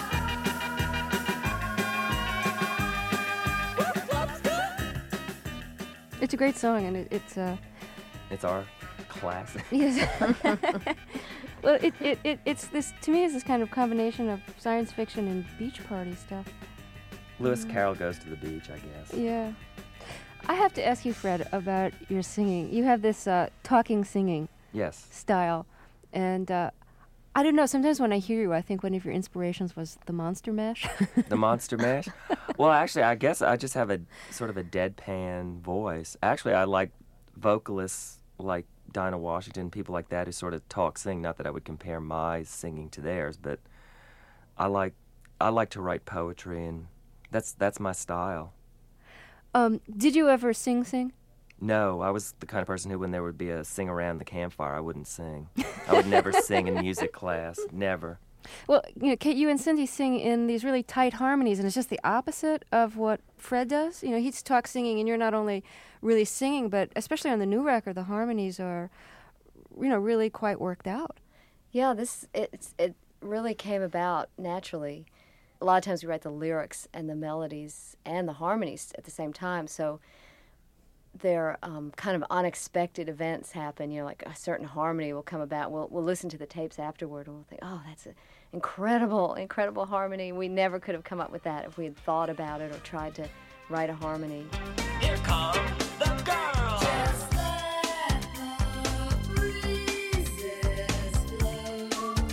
Rock lobster. It's a great song, and It's our classic. Yes. Well, it's this, to me, is this kind of combination of science fiction and beach party stuff. Lewis Carroll Goes to the Beach, I guess. Yeah. I have to ask you, Fred, about your singing. You have this talking singing style. And I don't know, sometimes when I hear you, I think one of your inspirations was the Monster Mash. The Monster Mash? Well, actually, I guess I just have a sort of a deadpan voice. Actually, I like vocalists like Dinah Washington, people like that who sort of sing. Not that I would compare my singing to theirs, but I like to write poetry, and that's my style. Did you ever sing? No, I was the kind of person who, when there would be a sing around the campfire, I wouldn't sing. I would never sing in music class, never. Well, Kate, you and Cindy sing in these really tight harmonies, and it's just the opposite of what Fred does. He's talk singing, and you're not only really singing, but especially on the new record, the harmonies are, really quite worked out. Yeah, it really came about naturally. A lot of times we write the lyrics and the melodies and the harmonies at the same time, so there kind of unexpected events happen, you know, like a certain harmony will come about. We'll listen to the tapes afterward and we'll think, oh, that's an incredible, incredible harmony. We never could have come up with that if we had thought about it or tried to write a harmony. Here come the girls. Just let the breezes blow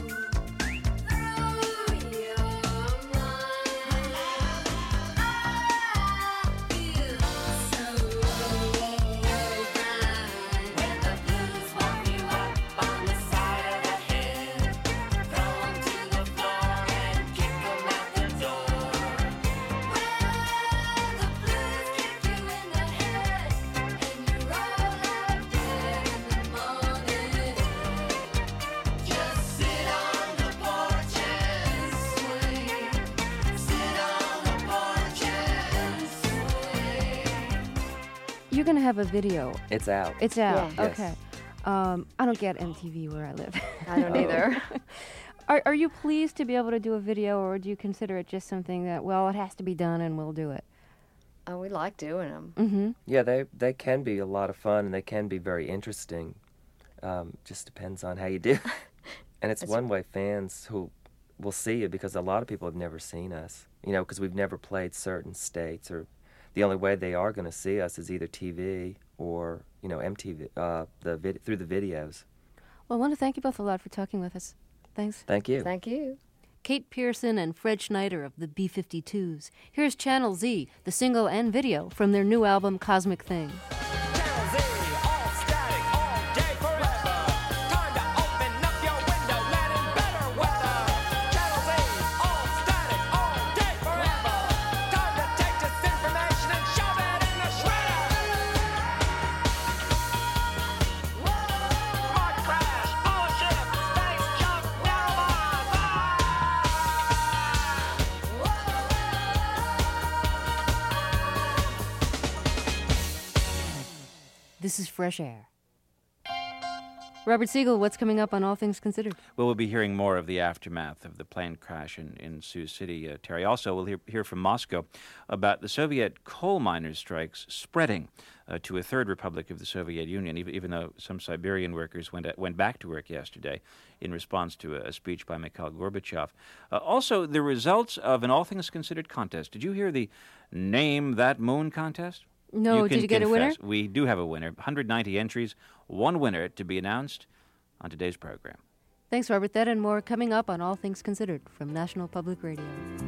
through your mind. I feel so alright when the blues warm you up on the side of the head. Throw 'em to the floor and kick 'em out the door. When the blues kick you in the head and you roll out dead in the morning, just sit on the porch and swing. Sit on the porch and swing. You're going to have a video. It's out. It's out. Yeah. Yes. Okay. I don't get MTV where I live. I don't either. Are you pleased to be able to do a video, or do you consider it just something that, well, it has to be done and we'll do it? Oh, we like doing them. Mm-hmm. Yeah, they can be a lot of fun, and they can be very interesting. Just depends on how you do. And it's one-way fans who will see you, because a lot of people have never seen us, you know, because we've never played certain states, or the only way they are going to see us is either TV or, you know, MTV, through the videos. Well, I want to thank you both a lot for talking with us. Thanks. Thank you. Thank you. Kate Pearson and Fred Schneider of the B-52s. Here's Channel Z, the single and video from their new album, Cosmic Thing. Channel Z, all static, all day forever. Time to open up your window, let in better weather. Channel Z, all static, all day forever. Time to take this information and shove it in the shredder. Mark crash, bullshit, space junk, narrow This is Fresh Air. Robert Siegel, what's coming up on All Things Considered? Well, we'll be hearing more of the aftermath of the plane crash in Sioux City, Terry. Also, we'll hear from Moscow about the Soviet coal miners' strikes spreading to a third republic of the Soviet Union, even though some Siberian workers went back to work yesterday in response to a speech by Mikhail Gorbachev. Also, the results of an All Things Considered contest. Did you hear the Name That Moon contest? No, did you get a winner? We do have a winner. 190 entries, one winner to be announced on today's program. Thanks, Robert. That and more coming up on All Things Considered from National Public Radio.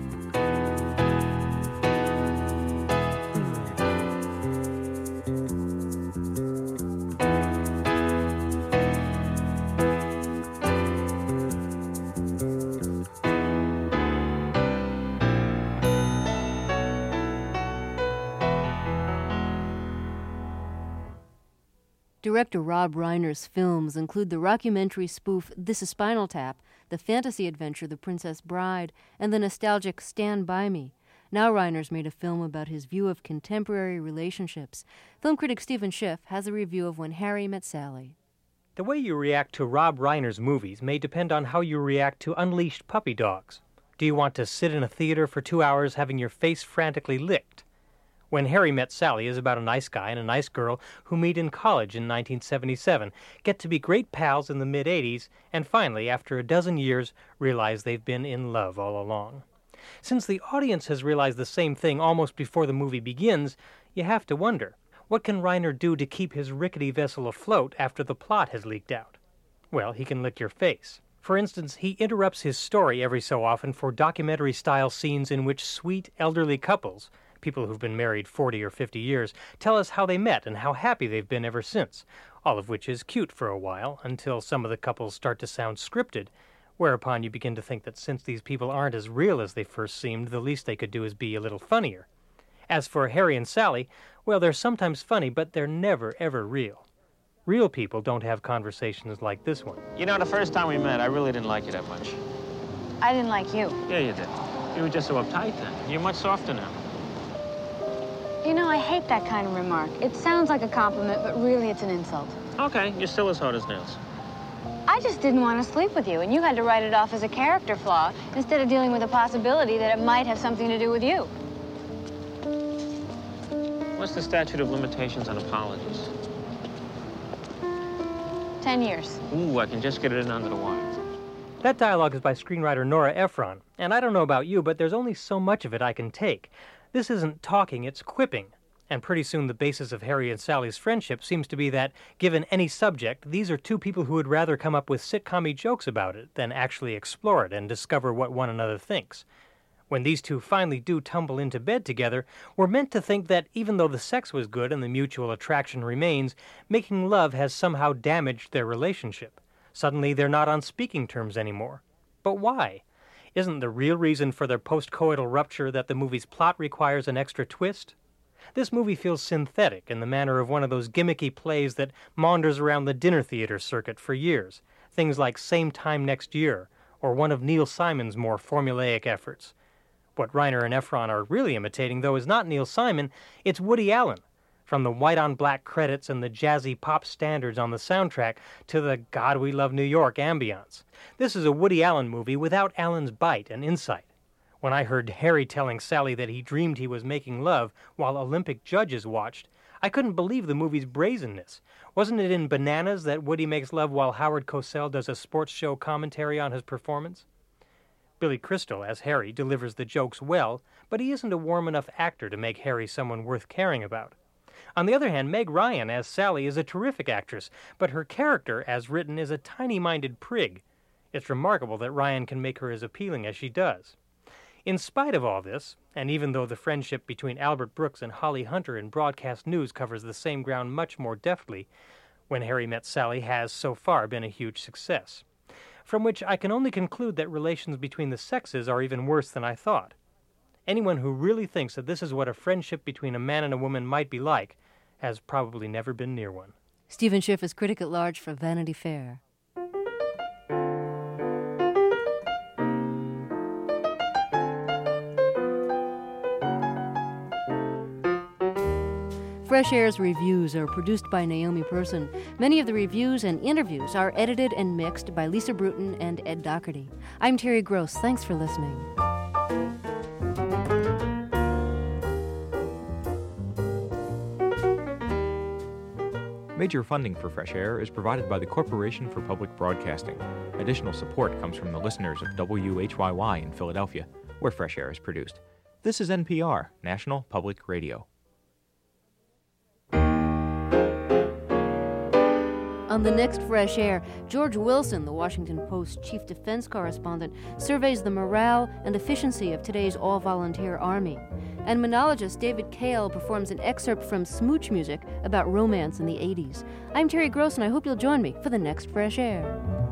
Director Rob Reiner's films include the rockumentary spoof This Is Spinal Tap, the fantasy adventure The Princess Bride, and the nostalgic Stand By Me. Now Reiner's made a film about his view of contemporary relationships. Film critic Stephen Schiff has a review of When Harry Met Sally. The way you react to Rob Reiner's movies may depend on how you react to Unleashed Puppy Dogs. Do you want to sit in a theater for 2 hours having your face frantically licked? When Harry Met Sally is about a nice guy and a nice girl who meet in college in 1977, get to be great pals in the mid-'80s, and finally, after a dozen years, realize they've been in love all along. Since the audience has realized the same thing almost before the movie begins, you have to wonder, what can Reiner do to keep his rickety vessel afloat after the plot has leaked out? Well, he can lick your face. For instance, he interrupts his story every so often for documentary-style scenes in which sweet, elderly couples, people who've been married 40 or 50 years, tell us how they met and how happy they've been ever since, all of which is cute for a while, until some of the couples start to sound scripted, whereupon you begin to think that since these people aren't as real as they first seemed, the least they could do is be a little funnier. As for Harry and Sally, well, they're sometimes funny, but they're never, ever real. Real people don't have conversations like this one. You know, the first time we met, I really didn't like you that much. I didn't like you. Yeah, you did. You were just so uptight then. You're much softer now. You know, I hate that kind of remark. It sounds like a compliment, but really it's an insult. Okay, you're still as hard as nails. I just didn't want to sleep with you, and you had to write it off as a character flaw instead of dealing with the possibility that it might have something to do with you. What's the statute of limitations on apologies? 10 years. Ooh, I can just get it in under the wire. That dialogue is by screenwriter Nora Ephron, and I don't know about you, but there's only so much of it I can take. This isn't talking, it's quipping. And pretty soon the basis of Harry and Sally's friendship seems to be that, given any subject, these are two people who would rather come up with sitcom-y jokes about it than actually explore it and discover what one another thinks. When these two finally do tumble into bed together, we're meant to think that even though the sex was good and the mutual attraction remains, making love has somehow damaged their relationship. Suddenly they're not on speaking terms anymore. But why? Isn't the real reason for their post-coital rupture that the movie's plot requires an extra twist? This movie feels synthetic in the manner of one of those gimmicky plays that maunders around the dinner theater circuit for years, things like Same Time Next Year, or one of Neil Simon's more formulaic efforts. What Reiner and Ephron are really imitating, though, is not Neil Simon, it's Woody Allen. From the white-on-black credits and the jazzy pop standards on the soundtrack to the God We Love New York ambiance. This is a Woody Allen movie without Allen's bite and insight. When I heard Harry telling Sally that he dreamed he was making love while Olympic judges watched, I couldn't believe the movie's brazenness. Wasn't it in Bananas that Woody makes love while Howard Cosell does a sports show commentary on his performance? Billy Crystal, as Harry, delivers the jokes well, but he isn't a warm enough actor to make Harry someone worth caring about. On the other hand, Meg Ryan, as Sally, is a terrific actress, but her character, as written, is a tiny-minded prig. It's remarkable that Ryan can make her as appealing as she does. In spite of all this, and even though the friendship between Albert Brooks and Holly Hunter in broadcast news covers the same ground much more deftly, When Harry Met Sally has so far been a huge success. From which I can only conclude that relations between the sexes are even worse than I thought. Anyone who really thinks that this is what a friendship between a man and a woman might be like has probably never been near one. Stephen Schiff is critic at large for Vanity Fair. Fresh Air's reviews are produced by Naomi Person. Many of the reviews and interviews are edited and mixed by Lisa Bruton and Ed Doherty. I'm Terry Gross. Thanks for listening. Major funding for Fresh Air is provided by the Corporation for Public Broadcasting. Additional support comes from the listeners of WHYY in Philadelphia, where Fresh Air is produced. This is NPR, National Public Radio. On the next Fresh Air, George Wilson, the Washington Post chief defense correspondent, surveys the morale and efficiency of today's all-volunteer army. And monologist David Kale performs an excerpt from Smooch Music about romance in the 80s. I'm Terry Gross, and I hope you'll join me for the next Fresh Air.